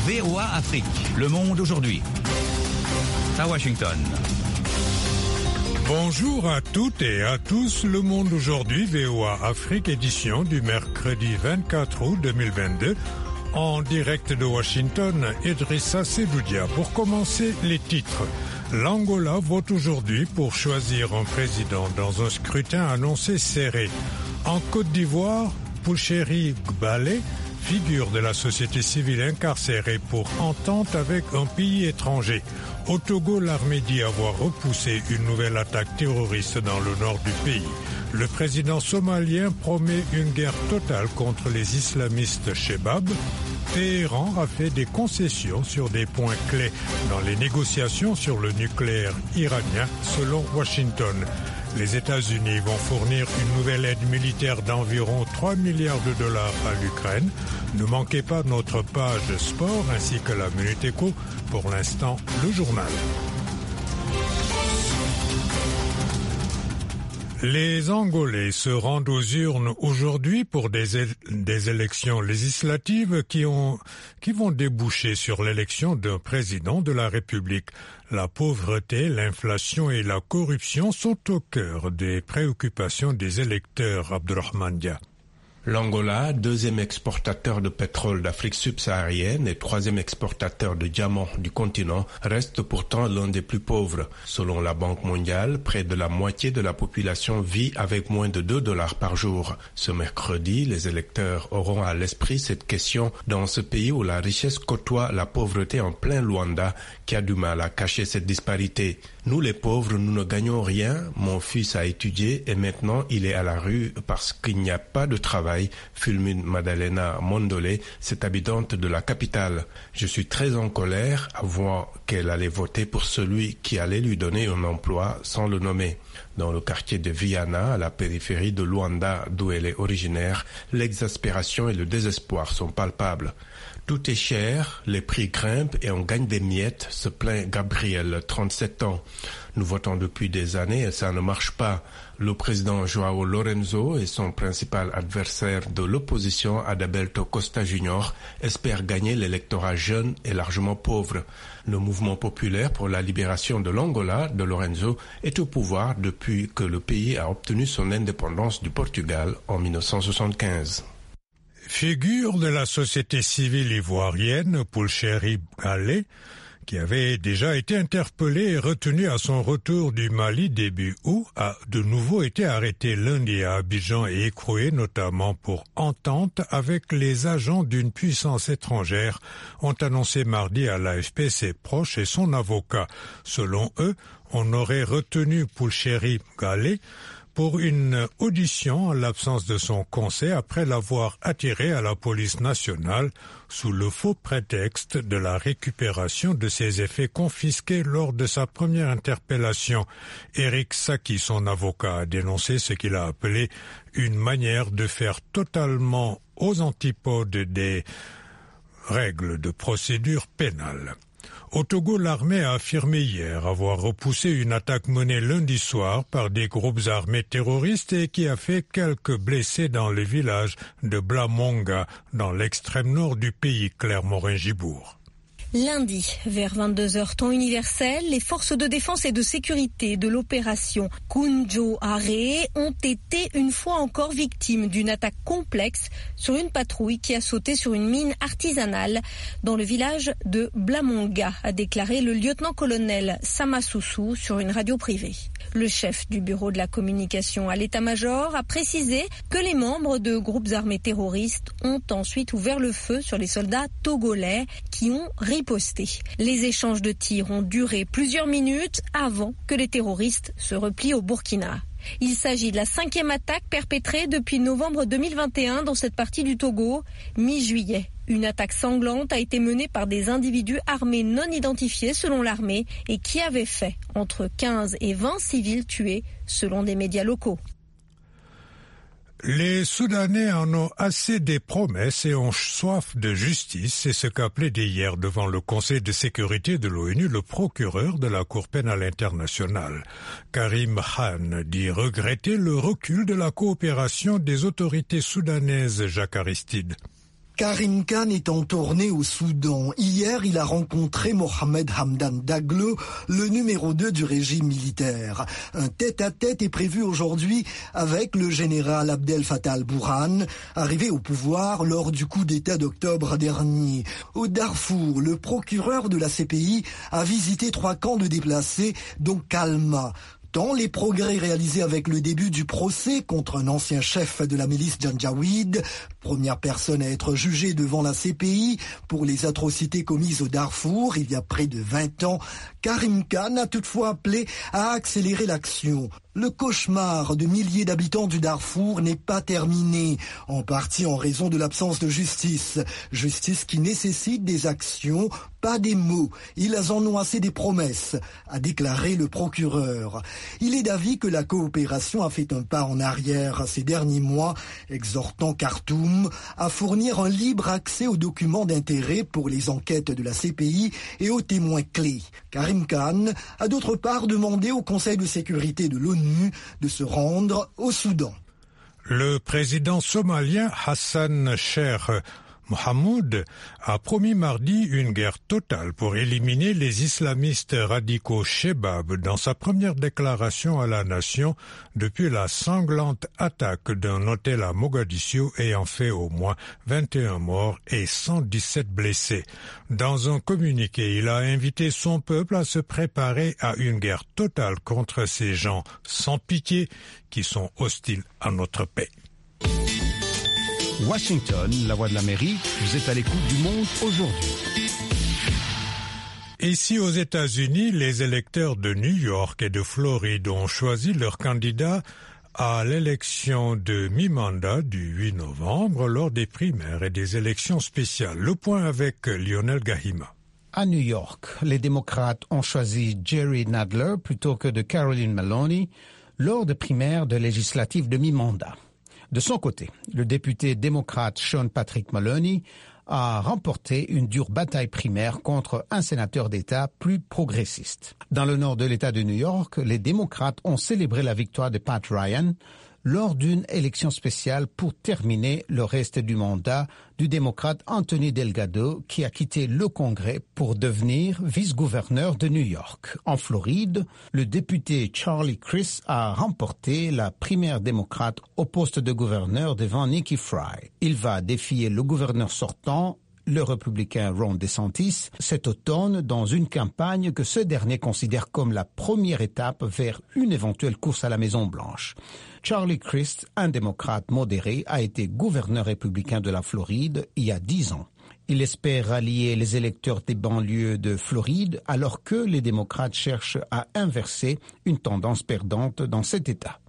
VOA Afrique, le monde aujourd'hui. À Washington. Bonjour à toutes et à tous, le monde aujourd'hui, VOA Afrique, édition du mercredi 24 août 2022. En direct de Washington, Idrissa Sedoudia. Pour commencer, les titres. L'Angola vote aujourd'hui pour choisir un président dans un scrutin annoncé serré. En Côte d'Ivoire, Poulchéri Gbale, figure de la société civile incarcérée pour entente avec un pays étranger. Au Togo, l'armée dit avoir repoussé une nouvelle attaque terroriste dans le nord du pays. Le président somalien promet une guerre totale contre les islamistes Chebab. Téhéran a fait des concessions sur des points clés dans les négociations sur le nucléaire iranien, selon Washington. Les États-Unis vont fournir une nouvelle aide militaire d'environ 3 milliards de dollars à l'Ukraine. Ne manquez pas notre page sport ainsi que la Minute Éco. Pour l'instant, le journal. Les Angolais se rendent aux urnes aujourd'hui pour des élections législatives qui vont déboucher sur l'élection d'un président de la République. La pauvreté, l'inflation et la corruption sont au cœur des préoccupations des électeurs, Abdourahmane Dia. L'Angola, deuxième exportateur de pétrole d'Afrique subsaharienne et troisième exportateur de diamants du continent, reste pourtant l'un des plus pauvres. Selon la Banque mondiale, près de la moitié de la population vit avec moins de $2 par jour. Ce mercredi, les électeurs auront à l'esprit cette question dans ce pays où la richesse côtoie la pauvreté en plein Luanda, qui a du mal à cacher cette disparité. Nous les pauvres, nous ne gagnons rien. Mon fils a étudié et maintenant il est à la rue parce qu'il n'y a pas de travail, fulmine Madalena Mondole, cette habitante de la capitale. Je suis très en colère à voir qu'elle allait voter pour celui qui allait lui donner un emploi sans le nommer. Dans le quartier de Viana, à la périphérie de Luanda, d'où elle est originaire, l'exaspération et le désespoir sont palpables. Tout est cher, les prix grimpent et on gagne des miettes, se plaint Gabriel, 37 ans. Nous votons depuis des années et ça ne marche pas. Le président João Lorenzo et son principal adversaire de l'opposition, Adalberto Costa Jr., espèrent gagner l'électorat jeune et largement pauvre. Le mouvement populaire pour la libération de l'Angola, de Lorenzo, est au pouvoir depuis que le pays a obtenu son indépendance du Portugal en 1975. Figure de la société civile ivoirienne, Poulchéri Gbale, qui avait déjà été interpellé et retenu à son retour du Mali début août, a de nouveau été arrêté lundi à Abidjan et écroué notamment pour entente avec les agents d'une puissance étrangère, ont annoncé mardi à l'AFP ses proches et son avocat. Selon eux, on aurait retenu Poulchéri Gbale pour une audition en l'absence de son conseil après l'avoir attiré à la police nationale sous le faux prétexte de la récupération de ses effets confisqués lors de sa première interpellation. Eric Saki, son avocat, a dénoncé ce qu'il a appelé une manière de faire totalement aux antipodes des règles de procédure pénale. Au Togo, l'armée a affirmé hier avoir repoussé une attaque menée lundi soir par des groupes armés terroristes et qui a fait quelques blessés dans le village de Blamonga, dans l'extrême nord du pays, Claire Morin-Gibourg. Lundi, vers 22h temps universel, les forces de défense et de sécurité de l'opération Kunjo Are ont été une fois encore victimes d'une attaque complexe sur une patrouille qui a sauté sur une mine artisanale dans le village de Blamonga, a déclaré le lieutenant-colonel Samasusu sur une radio privée. Le chef du bureau de la communication à l'état-major a précisé que les membres de groupes armés terroristes ont ensuite ouvert le feu sur les soldats togolais qui ont riposté. Les échanges de tirs ont duré plusieurs minutes avant que les terroristes se replient au Burkina. Il s'agit de la 5e attaque perpétrée depuis novembre 2021 dans cette partie du Togo. Mi-juillet, une attaque sanglante a été menée par des individus armés non identifiés selon l'armée et qui avait fait entre 15 et 20 civils tués selon des médias locaux. Les Soudanais en ont assez des promesses et ont soif de justice, c'est ce qu'a plaidé hier devant le Conseil de sécurité de l'ONU le procureur de la Cour pénale internationale. Karim Khan dit regretter le recul de la coopération des autorités soudanaises, Jacques Aristide. Karim Khan est en tournée au Soudan. Hier, il a rencontré Mohamed Hamdan Daglo, le numéro 2 du régime militaire. Un tête-à-tête est prévu aujourd'hui avec le général Abdel Fattah al-Burhan, arrivé au pouvoir lors du coup d'État d'octobre dernier. Au Darfour, le procureur de la CPI a visité 3 camps de déplacés, dont Kalma. Tant les progrès réalisés avec le début du procès contre un ancien chef de la milice Janjaweed, première personne à être jugée devant la CPI pour les atrocités commises au Darfour il y a près de 20 ans, Karim Khan a toutefois appelé à accélérer l'action. Le cauchemar de milliers d'habitants du Darfour n'est pas terminé, en partie en raison de l'absence de justice. Justice qui nécessite des actions, pas des mots. Ils en ont assez des promesses, a déclaré le procureur. Il est d'avis que la coopération a fait un pas en arrière ces derniers mois, exhortant Khartoum à fournir un libre accès aux documents d'intérêt pour les enquêtes de la CPI et aux témoins clés. Karim Khan a d'autre part demandé au Conseil de sécurité de l'ONU de se rendre au Soudan. Le président somalien Hassan Sheikh Mohamud a promis mardi une guerre totale pour éliminer les islamistes radicaux Shebab dans sa première déclaration à la nation depuis la sanglante attaque d'un hôtel à Mogadiscio ayant fait au moins 21 morts et 117 blessés. Dans un communiqué, il a invité son peuple à se préparer à une guerre totale contre ces gens sans pitié qui sont hostiles à notre paix. Washington, la voix de l'Amérique, vous êtes à l'écoute du monde aujourd'hui. Ici aux États-Unis, les électeurs de New York et de Floride ont choisi leurs candidats à l'élection de mi-mandat du 8 novembre lors des primaires et des élections spéciales. Le point avec Lionel Gahima. À New York, les démocrates ont choisi Jerry Nadler plutôt que de Caroline Maloney lors des primaires de législatives de mi-mandat. De son côté, le député démocrate Sean Patrick Maloney a remporté une dure bataille primaire contre un sénateur d'État plus progressiste. Dans le nord de l'État de New York, les démocrates ont célébré la victoire de Pat Ryan lors d'une élection spéciale pour terminer le reste du mandat du démocrate Anthony Delgado qui a quitté le Congrès pour devenir vice-gouverneur de New York. En Floride, le député Charlie Crist a remporté la primaire démocrate au poste de gouverneur devant Nikki Fry. Il va défier le gouverneur sortant, le républicain Ron DeSantis, cet automne dans une campagne que ce dernier considère comme la première étape vers une éventuelle course à la Maison-Blanche. Charlie Crist, un démocrate modéré, a été gouverneur républicain de la Floride il y a 10 ans. Il espère rallier les électeurs des banlieues de Floride alors que les démocrates cherchent à inverser une tendance perdante dans cet État.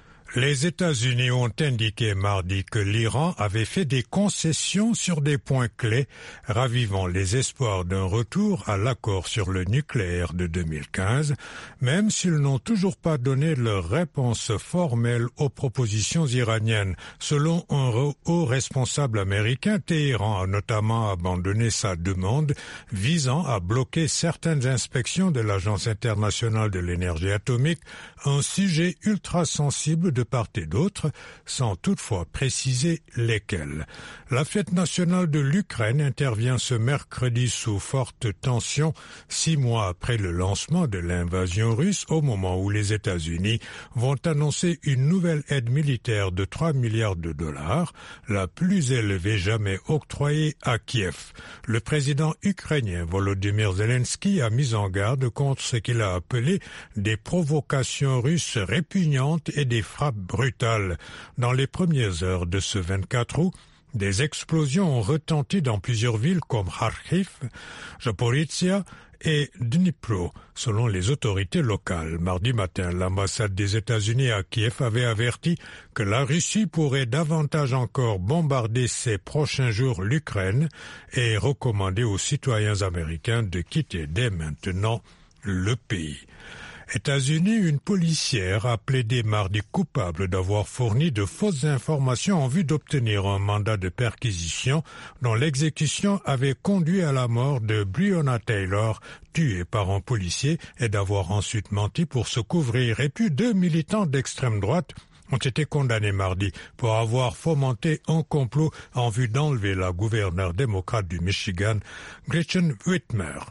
Les États-Unis ont indiqué mardi que l'Iran avait fait des concessions sur des points clés, ravivant les espoirs d'un retour à l'accord sur le nucléaire de 2015, même s'ils n'ont toujours pas donné leur réponse formelle aux propositions iraniennes. Selon un haut responsable américain, Téhéran a notamment abandonné sa demande visant à bloquer certaines inspections de l'Agence internationale de l'énergie atomique, un sujet ultra sensible de part et d'autre, sans toutefois préciser lesquels. La fête nationale de l'Ukraine intervient ce mercredi sous forte tension, 6 mois après le lancement de l'invasion russe, au moment où les États-Unis vont annoncer une nouvelle aide militaire de 3 milliards de dollars, la plus élevée jamais octroyée à Kiev. Le président ukrainien Volodymyr Zelensky a mis en garde contre ce qu'il a appelé des provocations russes répugnantes et des frappes brutales. Dans les premières heures de ce 24 août, des explosions ont retenti dans plusieurs villes comme Kharkiv, Zaporizhzhia et Dnipro, selon les autorités locales. Mardi matin, l'ambassade des États-Unis à Kiev avait averti que la Russie pourrait davantage encore bombarder ces prochains jours l'Ukraine et recommandé aux citoyens américains de quitter dès maintenant le pays. États-Unis, une policière a plaidé mardi coupable d'avoir fourni de fausses informations en vue d'obtenir un mandat de perquisition dont l'exécution avait conduit à la mort de Breonna Taylor, tuée par un policier, et d'avoir ensuite menti pour se couvrir. Et puis 2 militants d'extrême droite ont été condamnés mardi pour avoir fomenté un complot en vue d'enlever la gouverneure démocrate du Michigan, Gretchen Whitmer.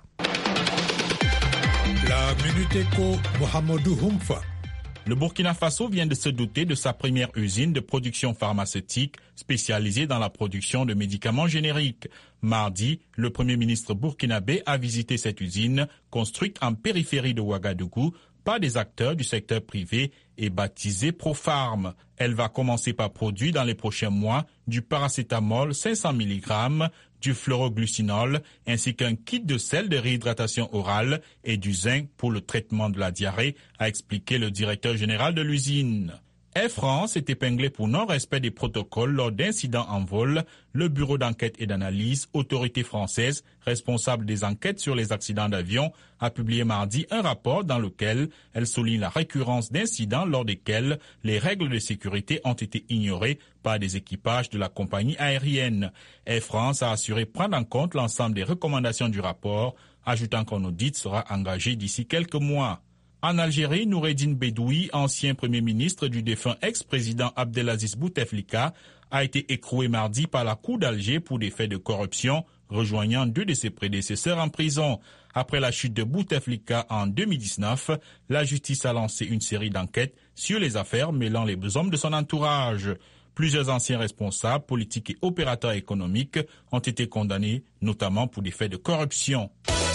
La Minute Éco, Mohamedou Humfa. Le Burkina Faso vient de se doter de sa première usine de production pharmaceutique spécialisée dans la production de médicaments génériques. Mardi, le Premier ministre burkinabé a visité cette usine, construite en périphérie de Ouagadougou par des acteurs du secteur privé et baptisée Propharm. Elle va commencer par produire dans les prochains mois du paracétamol 500 mg, du fluoroglucinol ainsi qu'un kit de sel de réhydratation orale et du zinc pour le traitement de la diarrhée, a expliqué le directeur général de l'usine. Air France est épinglé pour non-respect des protocoles lors d'incidents en vol. Le bureau d'enquête et d'analyse, autorité française responsable des enquêtes sur les accidents d'avion, a publié mardi un rapport dans lequel elle souligne la récurrence d'incidents lors desquels les règles de sécurité ont été ignorées par des équipages de la compagnie aérienne. Air France a assuré prendre en compte l'ensemble des recommandations du rapport, ajoutant qu'un audit sera engagé d'ici quelques mois. En Algérie, Noureddine Bedoui, ancien premier ministre du défunt ex-président Abdelaziz Bouteflika, a été écroué mardi par la Cour d'Alger pour des faits de corruption, rejoignant 2 de ses prédécesseurs en prison. Après la chute de Bouteflika en 2019, la justice a lancé une série d'enquêtes sur les affaires mêlant les hommes de son entourage. Plusieurs anciens responsables politiques et opérateurs économiques ont été condamnés, notamment pour des faits de corruption.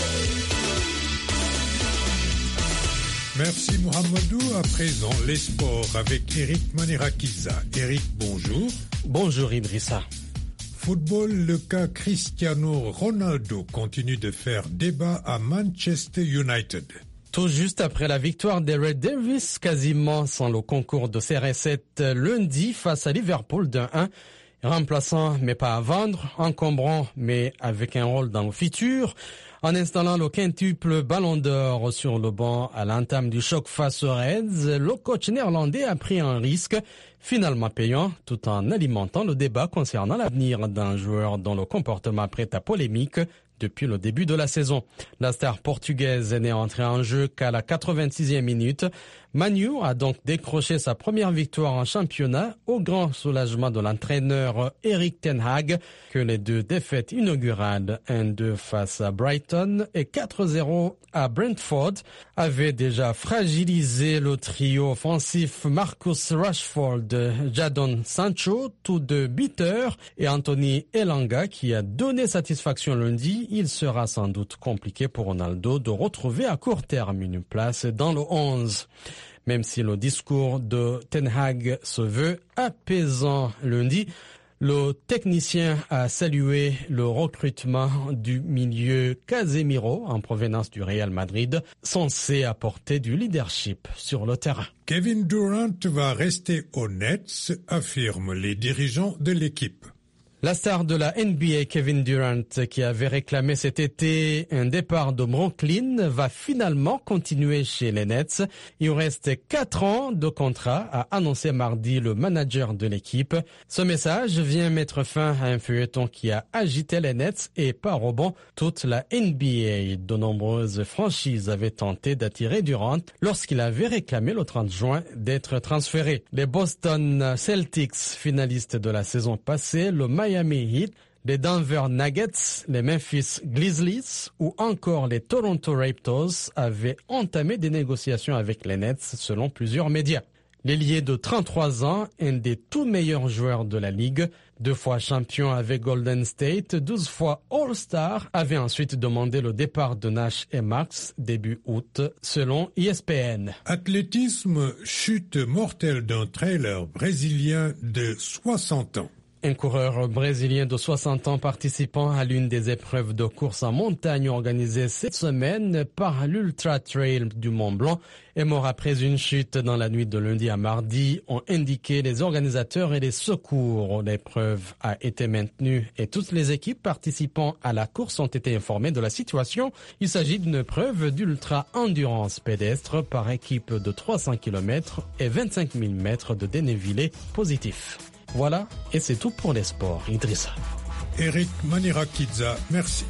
Merci Mohamedou. À présent, les sports avec Eric Manirakiza. Eric, bonjour. Bonjour Idrissa. Football, le cas Cristiano Ronaldo continue de faire débat à Manchester United. Tout juste après la victoire des Red Devils, quasiment sans le concours de CR7 lundi face à Liverpool 1-1, remplaçant mais pas à vendre, encombrant mais avec un rôle dans le futur, en installant le quintuple Ballon d'Or sur le banc à l'entame du choc face aux Reds, le coach néerlandais a pris un risque finalement payant tout en alimentant le débat concernant l'avenir d'un joueur dont le comportement prête à polémique depuis le début de la saison. La star portugaise n'est entrée en jeu qu'à la 86e minute. Manu a donc décroché sa première victoire en championnat au grand soulagement de l'entraîneur Erik ten Hag, que les 2 défaites inaugurales, 1-2 face à Brighton et 4-0 à Brentford, avaient déjà fragilisé le trio offensif Marcus Rashford, Jadon Sancho, tous 2 buteurs, et Anthony Elanga qui a donné satisfaction lundi. Il sera sans doute compliqué pour Ronaldo de retrouver à court terme une place dans le 11. Même si le discours de Ten Hag se veut apaisant lundi, le technicien a salué le recrutement du milieu Casemiro en provenance du Real Madrid, censé apporter du leadership sur le terrain. Kevin Durant va rester au Nets, affirment les dirigeants de l'équipe. La star de la NBA, Kevin Durant, qui avait réclamé cet été un départ de Brooklyn, va finalement continuer chez les Nets. Il reste 4 ans de contrat, a annoncé mardi le manager de l'équipe. Ce message vient mettre fin à un feuilleton qui a agité les Nets et par rebond toute la NBA. De nombreuses franchises avaient tenté d'attirer Durant lorsqu'il avait réclamé le 30 juin d'être transféré. Les Boston Celtics, finalistes de la saison passée, le Miami Heat, les Denver Nuggets, les Memphis Grizzlies ou encore les Toronto Raptors avaient entamé des négociations avec les Nets selon plusieurs médias. L'ailier de 33 ans, un des tout meilleurs joueurs de la Ligue, 2 fois champion avec Golden State, 12 fois All-Star, avait ensuite demandé le départ de Nash et Max début août, selon ESPN. Athlétisme, chute mortelle d'un trailer brésilien de 60 ans. Un coureur brésilien de 60 ans participant à l'une des épreuves de course en montagne organisée cette semaine par l'Ultra Trail du Mont Blanc est mort après une chute dans la nuit de lundi à mardi, ont indiqué les organisateurs et les secours. L'épreuve a été maintenue et toutes les équipes participant à la course ont été informées de la situation. Il s'agit d'une épreuve d'ultra endurance pédestre par équipe de 300 km et 25 000 mètres de dénivelé positif. Voilà, et c'est tout pour les sports. Idrissa. Eric Manirakiza, merci.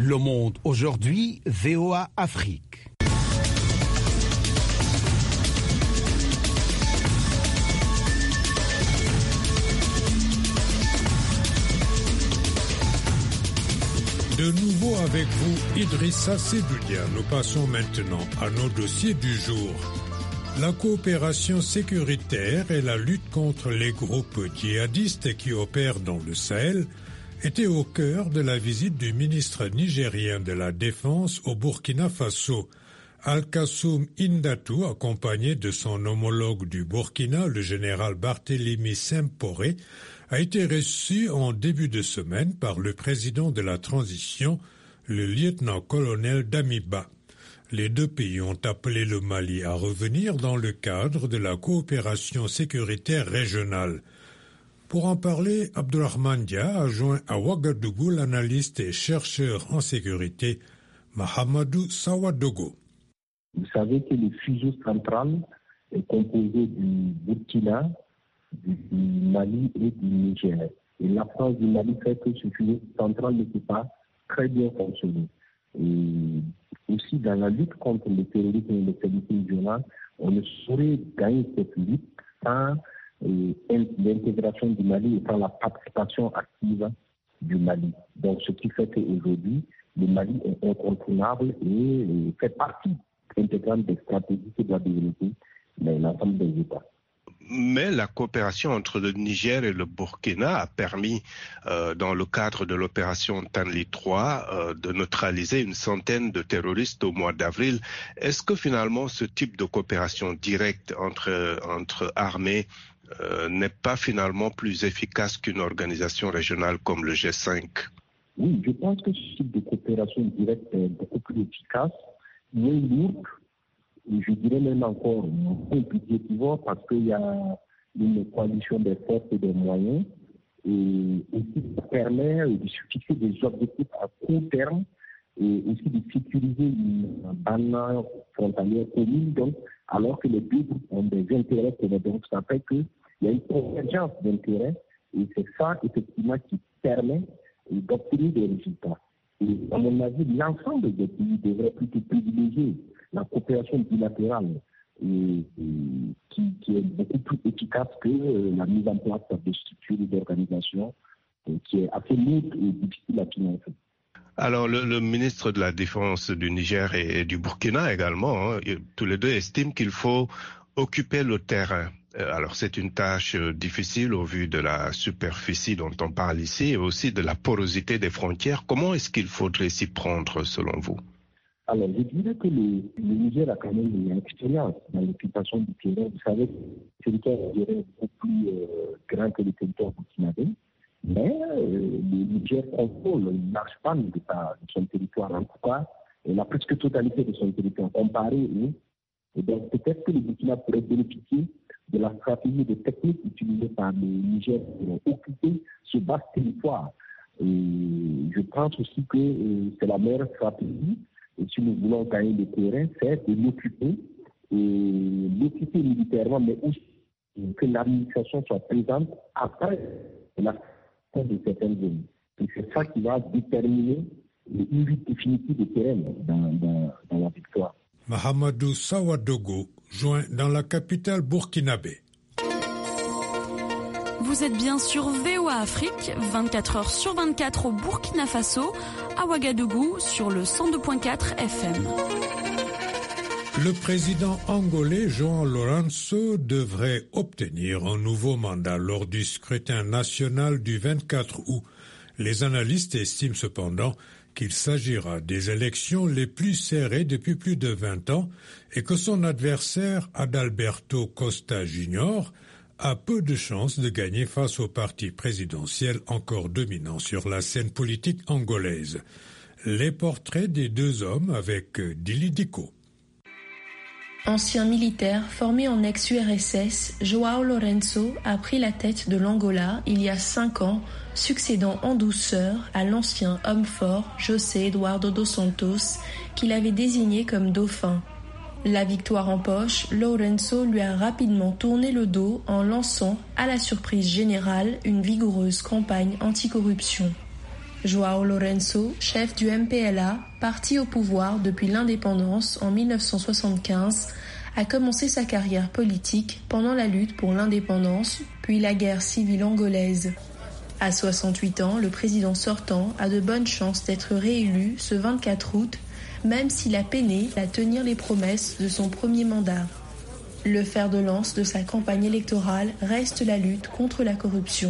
Le Monde aujourd'hui, VOA Afrique. De nouveau avec vous, Idrissa Seloudia. Nous passons maintenant à nos dossiers du jour. La coopération sécuritaire et la lutte contre les groupes djihadistes qui opèrent dans le Sahel étaient au cœur de la visite du ministre nigérien de la Défense au Burkina Faso. Al-Kassoum Indatou, accompagné de son homologue du Burkina, le général Barthélemy Sempore, a été reçu en début de semaine par le président de la transition, le lieutenant-colonel Damiba. Les deux pays ont appelé le Mali à revenir dans le cadre de la coopération sécuritaire régionale. Pour en parler, Abdourahmane Dia a joint à Ouagadougou l'analyste et chercheur en sécurité Mahamadou Sawadogo. Vous savez que le fuseau central est composé du Burkina, du Mali et du Niger. Et l'absence du Mali fait que ce fuseau central ne peut pas très bien fonctionner. Et aussi dans la lutte contre le terrorisme et l'insécurité régionale, on ne saurait gagner cette lutte sans l'intégration du Mali et sans la participation active du Mali. Donc ce qui fait qu'aujourd'hui, le Mali est incontournable et fait partie intégrante des stratégies que doit développer l'ensemble des États. Mais la coopération entre le Niger et le Burkina a permis, dans le cadre de l'opération Tanli 3, de neutraliser une centaine de terroristes au mois d'avril. Est-ce que finalement ce type de coopération directe entre armées n'est pas finalement plus efficace qu'une organisation régionale comme le G5? Oui, je pense que ce type de coopération directe est beaucoup plus efficace, moins lourde. Je dirais même encore un peu budgétivore parce qu'il y a une coalition des forces et des moyens et aussi ça permet de se fixer des objectifs à court terme et aussi de sécuriser une bande frontalière commune, donc, alors que les deux groupes ont des intérêts communs. Donc ça fait qu'il y a une convergence d'intérêts et c'est ça effectivement qui permet d'obtenir des résultats. Et à mon avis, l'ensemble des pays devrait plutôt privilégier la coopération bilatérale qui est beaucoup plus efficace que la mise en place de structures et d'organisations qui est assez lourde et difficile à financer. Alors le ministre de la Défense du Niger et du Burkina également, tous les deux estiment qu'il faut occuper le terrain. Alors c'est une tâche difficile au vu de la superficie dont on parle ici et aussi de la porosité des frontières. Comment est-ce qu'il faudrait s'y prendre selon vous? Alors je dirais que le Niger a quand même une expérience dans l'occupation du terrain. Vous savez, le territoire est beaucoup plus grand que le territoire burkinabé, mais le Niger contrôle une large part de son territoire, en tout cas la presque totalité de son territoire comparé. Et donc peut-être que le Burkina pourrait bénéficier de la stratégie de technique utilisée par le Niger pour occuper ce vaste territoire. Et je pense aussi que c'est la meilleure stratégie. Et si nous voulons gagner le terrain, c'est de l'occuper, et l'occuper militairement, mais aussi que l'administration soit présente après la fin de certaines zones. Et c'est ça qui va déterminer une lutte définitive du terrain dans la victoire. Mahamadou Sawadogo, joint dans la capitale burkinabé. Vous êtes bien sur VOA Afrique, 24 heures sur 24 au Burkina Faso, à Ouagadougou, sur le 102.4 FM. Le président angolais João Lourenço devrait obtenir un nouveau mandat lors du scrutin national du 24 août. Les analystes estiment cependant qu'il s'agira des élections les plus serrées depuis plus de 20 ans et que son adversaire Adalberto Costa Junior a peu de chances de gagner face au parti présidentiel encore dominant sur la scène politique angolaise. Les portraits des deux hommes avec Dili Diko. Ancien militaire formé en ex-URSS, João Lourenço a pris la tête de l'Angola il y a 5 ans, succédant en douceur à l'ancien homme fort José Eduardo dos Santos, qu'il avait désigné comme dauphin. La victoire en poche, Lourenço lui a rapidement tourné le dos en lançant, à la surprise générale, une vigoureuse campagne anticorruption. João Lourenço, chef du MPLA, parti au pouvoir depuis l'indépendance en 1975, a commencé sa carrière politique pendant la lutte pour l'indépendance, puis la guerre civile angolaise. À 68 ans, le président sortant a de bonnes chances d'être réélu ce 24 août, même s'il a peiné à tenir les promesses de son premier mandat. Le fer de lance de sa campagne électorale reste la lutte contre la corruption.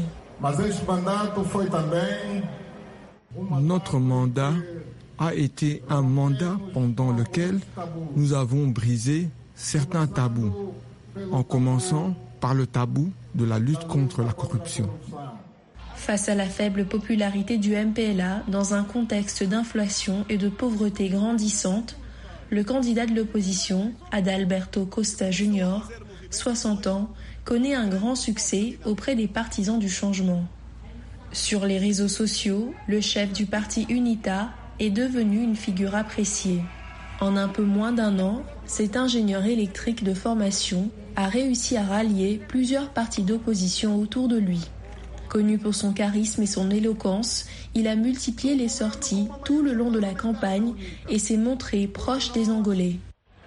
Notre mandat a été un mandat pendant lequel nous avons brisé certains tabous, en commençant par le tabou de la lutte contre la corruption. Face à la faible popularité du MPLA, dans un contexte d'inflation et de pauvreté grandissante, le candidat de l'opposition, Adalberto Costa Jr., 60 ans, connaît un grand succès auprès des partisans du changement. Sur les réseaux sociaux, le chef du parti UNITA est devenu une figure appréciée. En un peu moins d'un an, cet ingénieur électrique de formation a réussi à rallier plusieurs partis d'opposition autour de lui. Connu pour son charisme et son éloquence, il a multiplié les sorties tout le long de la campagne et s'est montré proche des Angolais.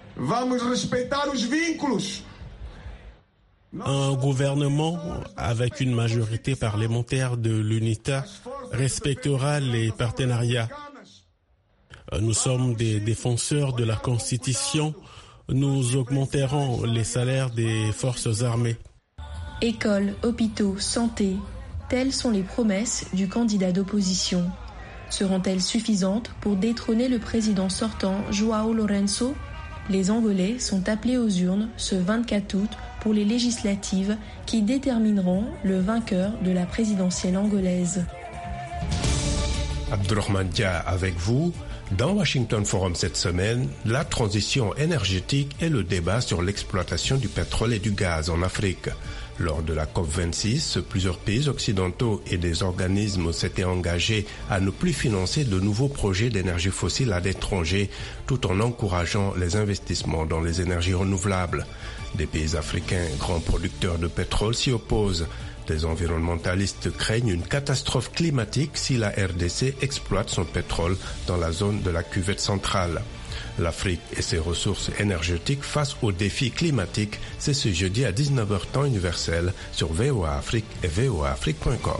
Un gouvernement avec une majorité parlementaire de l'UNITA respectera les partenariats. Nous sommes des défenseurs de la Constitution. Nous augmenterons les salaires des forces armées. Écoles, hôpitaux, santé, telles sont les promesses du candidat d'opposition. Seront-elles suffisantes pour détrôner le président sortant João Lourenço ? Les Angolais sont appelés aux urnes ce 24 août pour les législatives qui détermineront le vainqueur de la présidentielle angolaise. Abdourahmane Dia avec vous. Dans Washington Forum cette semaine, la transition énergétique et le débat sur l'exploitation du pétrole et du gaz en Afrique. Lors de la COP26, plusieurs pays occidentaux et des organismes s'étaient engagés à ne plus financer de nouveaux projets d'énergie fossile à l'étranger, tout en encourageant les investissements dans les énergies renouvelables. Des pays africains, grands producteurs de pétrole, s'y opposent. Des environnementalistes craignent une catastrophe climatique si la RDC exploite son pétrole dans la zone de la cuvette centrale. L'Afrique et ses ressources énergétiques face aux défis climatiques, c'est ce jeudi à 19h temps universel sur VOA Afrique et voaafrique.com.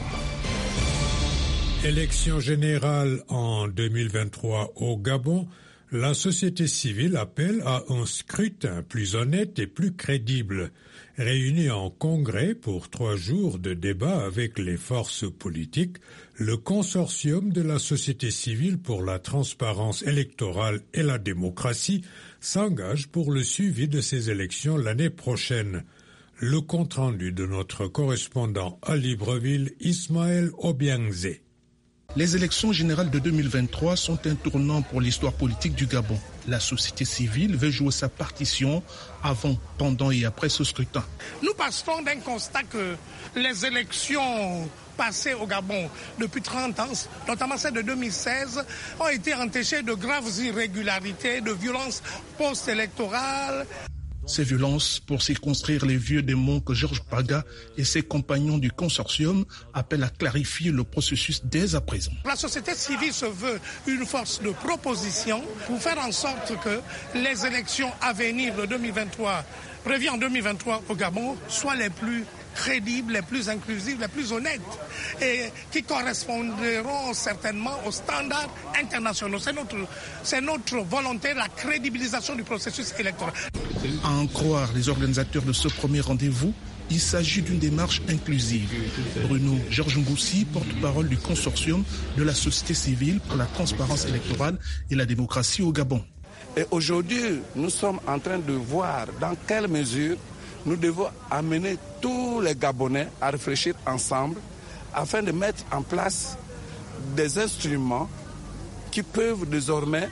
Élection générale en 2023 au Gabon, la société civile appelle à un scrutin plus honnête et plus crédible. Réuni en congrès pour 3 jours de débat avec les forces politiques, le consortium de la société civile pour la transparence électorale et la démocratie s'engage pour le suivi de ces élections l'année prochaine. Le compte-rendu de notre correspondant à Libreville, Ismaël Obiangze. Les élections générales de 2023 sont un tournant pour l'histoire politique du Gabon. La société civile veut jouer sa partition avant, pendant et après ce scrutin. Nous partons d'un constat que les élections passées au Gabon depuis 30 ans, notamment celle de 2016, ont été entachées de graves irrégularités, de violences post-électorales. Ces violences, pour circonscrire les vieux démons que Georges Paga et ses compagnons du consortium appellent à clarifier le processus dès à présent. La société civile se veut une force de proposition pour faire en sorte que les élections à venir de 2023, prévues en 2023 au Gabon, soient les plus crédibles, les plus inclusives, les plus honnêtes et qui correspondront certainement aux standards internationaux. C'est notre volonté, la crédibilisation du processus électoral. À en croire les organisateurs de ce premier rendez-vous, il s'agit d'une démarche inclusive. Bruno Georges Ngoussi, porte-parole du consortium de la société civile pour la transparence électorale et la démocratie au Gabon. Et aujourd'hui, nous sommes en train de voir dans quelle mesure nous devons amener tous les Gabonais à réfléchir ensemble afin de mettre en place des instruments qui peuvent désormais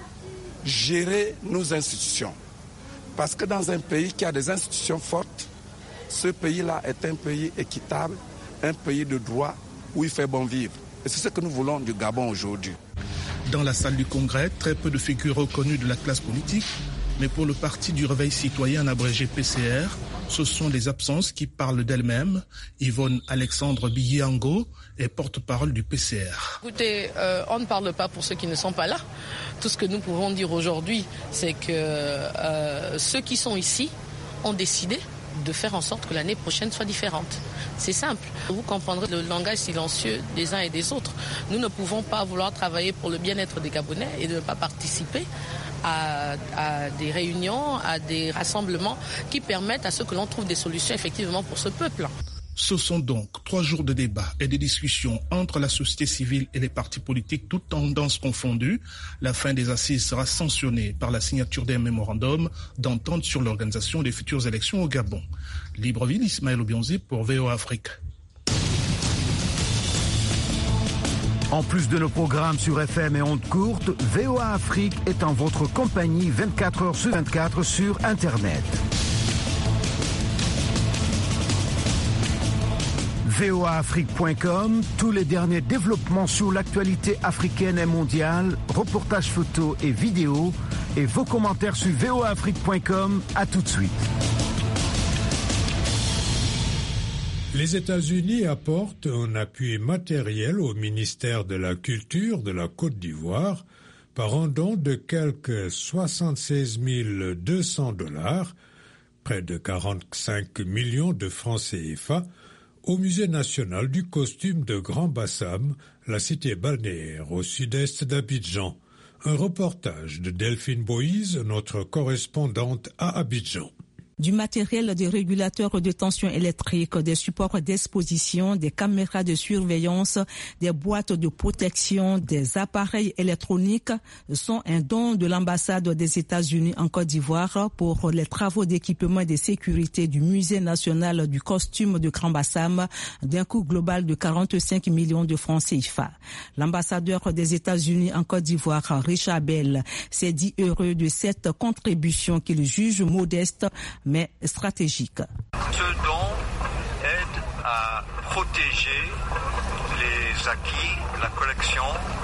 gérer nos institutions. Parce que dans un pays qui a des institutions fortes, ce pays-là est un pays équitable, un pays de droit où il fait bon vivre. Et c'est ce que nous voulons du Gabon aujourd'hui. Dans la salle du Congrès, très peu de figures reconnues de la classe politique. Mais pour le Parti du Réveil Citoyen, abrégé PCR, ce sont les absences qui parlent d'elles-mêmes. Yvonne Alexandre Biyango est porte-parole du PCR. Écoutez, on ne parle pas pour ceux qui ne sont pas là. Tout ce que nous pouvons dire aujourd'hui, c'est que ceux qui sont ici ont décidé de faire en sorte que l'année prochaine soit différente. C'est simple. Vous comprendrez le langage silencieux des uns et des autres. Nous ne pouvons pas vouloir travailler pour le bien-être des Gabonais et de ne pas participer à des réunions, à des rassemblements qui permettent à ce que l'on trouve des solutions effectivement pour ce peuple. Ce sont donc 3 jours de débats et de discussions entre la société civile et les partis politiques, toutes tendances confondues. La fin des assises sera sanctionnée par la signature d'un mémorandum d'entente sur l'organisation des futures élections au Gabon. Libreville, Ismaël Obionzi pour VOA Afrique. En plus de nos programmes sur FM et ondes courtes, VOA Afrique est en votre compagnie 24 heures sur 24 sur Internet. voaafrique.com, tous les derniers développements sur l'actualité africaine et mondiale, reportages photos et vidéos, et vos commentaires sur voaafrique.com. À tout de suite. Les États-Unis apportent un appui matériel au ministère de la Culture de la Côte d'Ivoire par un don de quelques 76 200 $, près de 45 millions de francs CFA, au Musée national du costume de Grand Bassam, la cité balnéaire au sud-est d'Abidjan. Un reportage de Delphine Boïse, notre correspondante à Abidjan. Du matériel des régulateurs de tension électrique, des supports d'exposition, des caméras de surveillance, des boîtes de protection, des appareils électroniques sont un don de l'ambassade des États-Unis en Côte d'Ivoire pour les travaux d'équipement et de sécurité du Musée national du costume de Grand Bassam d'un coût global de 45 millions de francs CFA. L'ambassadeur des États-Unis en Côte d'Ivoire, Richard Bell, s'est dit heureux de cette contribution qu'il juge modeste mais stratégique. Ce don aide à protéger les acquis, la collection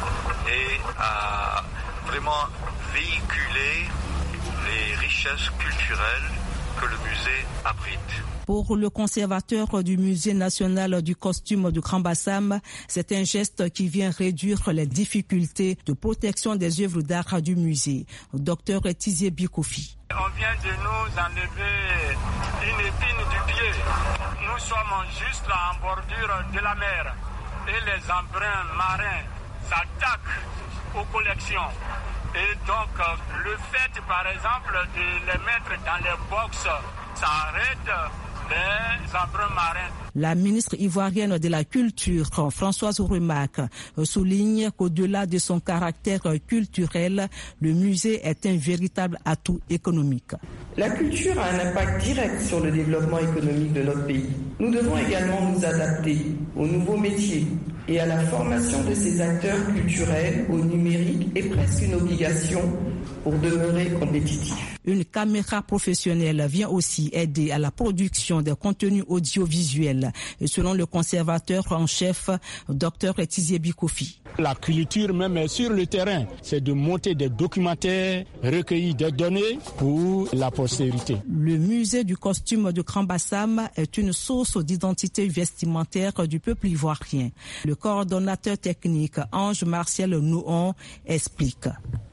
et à vraiment véhiculer les richesses culturelles que le musée abrite. Pour le conservateur du Musée national du costume de Grand Bassam, c'est un geste qui vient réduire les difficultés de protection des œuvres d'art du musée. Dr Tizier Bikofi. On vient de nous enlever une épine du pied. Nous sommes juste en bordure de la mer et les embruns marins s'attaquent aux collections. Et donc, le fait, par exemple, de les mettre dans les box, ça arrête les embruns marins. La ministre ivoirienne de la Culture, Françoise Remac, souligne qu'au-delà de son caractère culturel, le musée est un véritable atout économique. La culture a un impact direct sur le développement économique de notre pays. Nous devons également nous adapter aux nouveaux métiers et à la formation de ces acteurs culturels au numérique est presque une obligation pour demeurer compétitifs. Une caméra professionnelle vient aussi aider à la production de contenus audiovisuels, selon le conservateur en chef, Dr Tizier Bikofi. La culture même sur le terrain, c'est de monter des documentaires, recueillir des données pour la postérité. Le musée du costume de Grand Bassam est une source d'identité vestimentaire du peuple ivoirien. Le coordonnateur technique Ange Martial Nouon explique.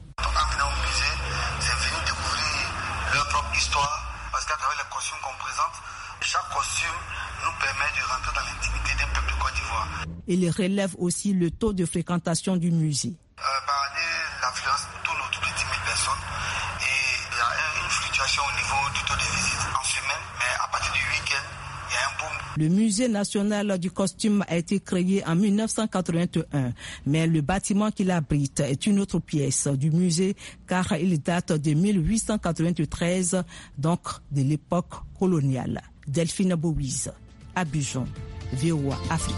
Parce qu'à travers les costumes qu'on présente, chaque costume nous permet de rentrer dans l'intimité d'un peuple de Côte d'Ivoire. Il relève aussi le taux de fréquentation du musée. Par année, l'affluence tourne autour de 10 000 personnes et il y a une fluctuation au niveau du taux de visite en semaine, mais à partir du week-end, il y a un boom. Le musée national du costume a été créé en 1981, mais le bâtiment qu'il abrite est une autre pièce du musée car il date de 1893, donc de l'époque coloniale. Delphine Boïse, Abidjan, VOA Afrique.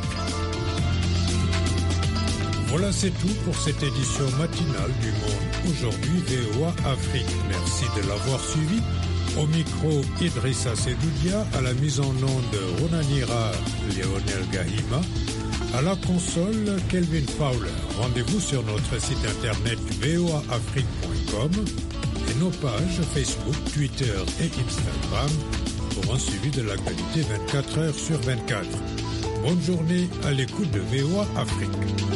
Voilà, c'est tout pour cette édition matinale du Monde Aujourd'hui VOA Afrique. Merci de l'avoir suivi. Au micro, Idrissa Sedoudia, à la mise en onde Ronanira, Léonel Gahima, à la console, Kelvin Fowler. Rendez-vous sur notre site internet voaafrique.com et nos pages Facebook, Twitter et Instagram pour un suivi de l'actualité 24 heures sur 24. Bonne journée à l'écoute de VOA Afrique.